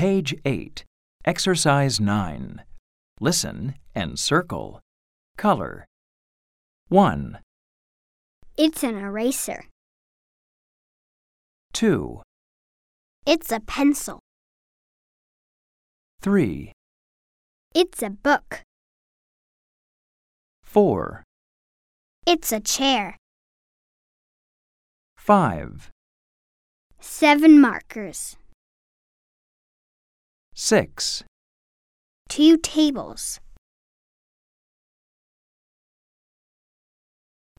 Page 8, Exercise 9. Listen and circle. Color. 1, It's an eraser. 2, It's a pencil. 3, It's a book. 4, It's a chair. 5, 7 markers. 6, 2 tables.